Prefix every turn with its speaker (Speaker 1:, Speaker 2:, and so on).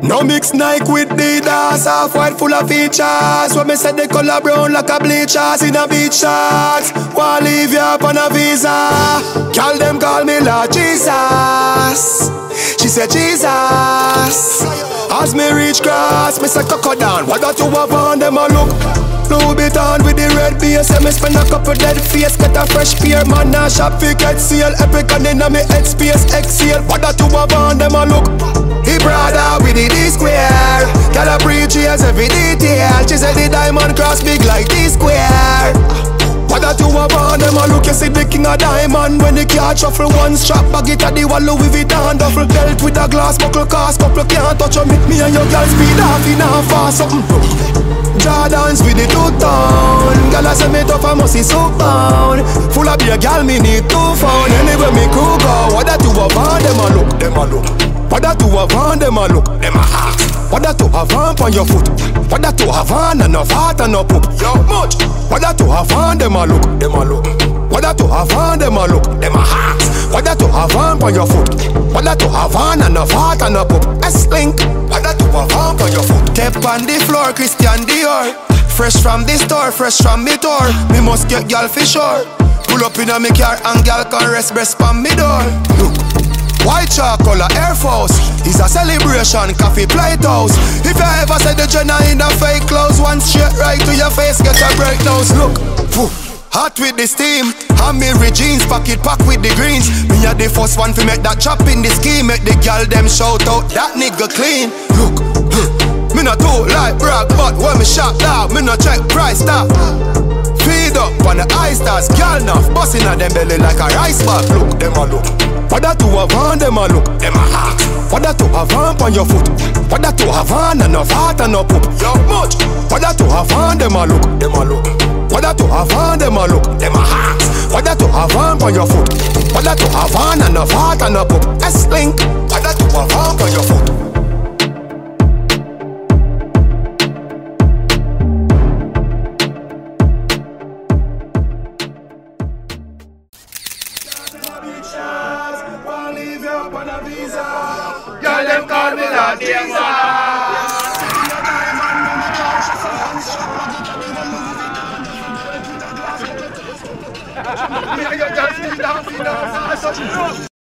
Speaker 1: No mix Nike with Adidas, half white full of features. When me say the color brown like a bleachers in a beach shorts. Wanna leave you up on a visa. Girl them call me Lord Jesus. She said Jesus. As me reach grass, me say cocoa down. What that you have on them a look? Louis Vuitton with the red base. Yeah, me spend a couple dead face. Get a fresh pair, man, nah shop fi get seal. Epic and inna me head space, exhale. What that you have on them a look? He brother with the D-square. Got a pre-cheers every detail. She said the diamond cross big like D-square. What that you have on them a look? You see the king of diamond. When the car shuffle, one strap bag it at the wall Louis Vuitton duffel. Belt with a glass buckle, cast couple can't touch on me. Me and your girl speed off in a fast something. Jordans with the two-tone. Girl I say me tough, I must see so bound. Full of beer, girl me need 2 pound. Anyway me crew go. What that you have on them a look? Them a look. What that you have on them a look? Them a half. What that you have on your foot? What that you have on and no fat and no poop? Yo much. What that you have on them a look? Them a look. What that you have on them a look? Them a half. What that you have on your foot? What that you have on and no fat and no poop? S-Link. What that you have on your foot? Step on the floor, Christian Dior. Fresh from the store, fresh from me tour. Me must get girl for sure. Pull up in a me car and girl can rest breast on me door. Look. White chalk color Air Force is a celebration, coffee plate house. If you ever said the Jenna in the fake clothes, one straight right to your face, get a breakdown. Look, hot with the steam. And me jeans, pocket pack with the greens. Me a the first one to make that chop in the scheme. Make the girl them shout out, that nigga clean. Look, me not too like brag, but when me shot loud, me not check price stop. Feed up on the ice stars, girl enough busting at them belly like a rice bag. Look, them a look. What that you have on them a look? Them a hack. What that you have on your foot? What that you have on and no fat and no poop? Yo much. What that you have on them a look? Them a look. What that you have on them a look? Them a hack. What that you have on your foot? What that you have on and no fat and no poop? S-Link. What that you have on your foot?
Speaker 2: Y'all them call me Lord Jesus.